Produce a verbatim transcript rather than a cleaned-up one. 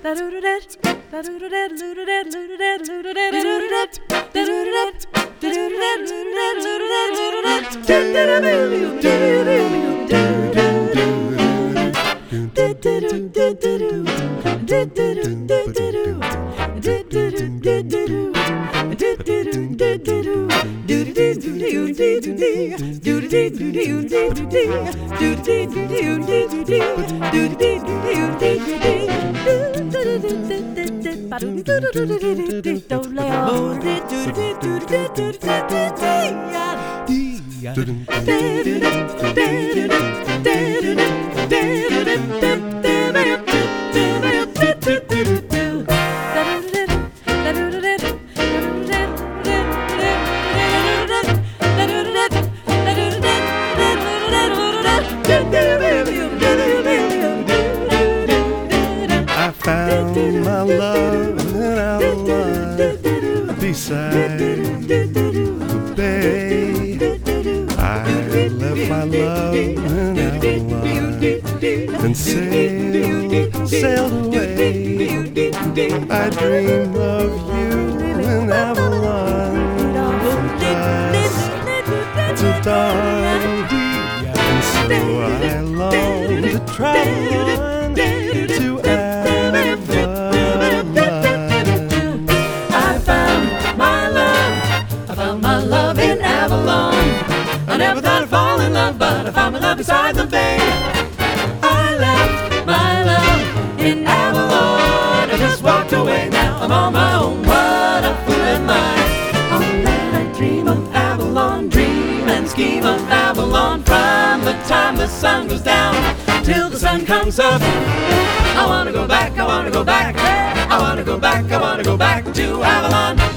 I found my love in Avalon, beside the bay. I left my love in Avalon and sailed, sailed away. I dream of you in Avalon, from dusk to dawn, and so I long to travel on to Avalon. I found my love, I found my love in Avalon. I never thought I'd fall in love, but I found my love beside the bay. I left my love in Avalon, I just walked away, now I'm on my own. What a fool am I! All night I dream of Avalon, dream and scheme of Avalon. From the time the sun goes down till the sun comes up, I wanna go back, I wanna go back, I wanna go back, I wanna go back to Avalon.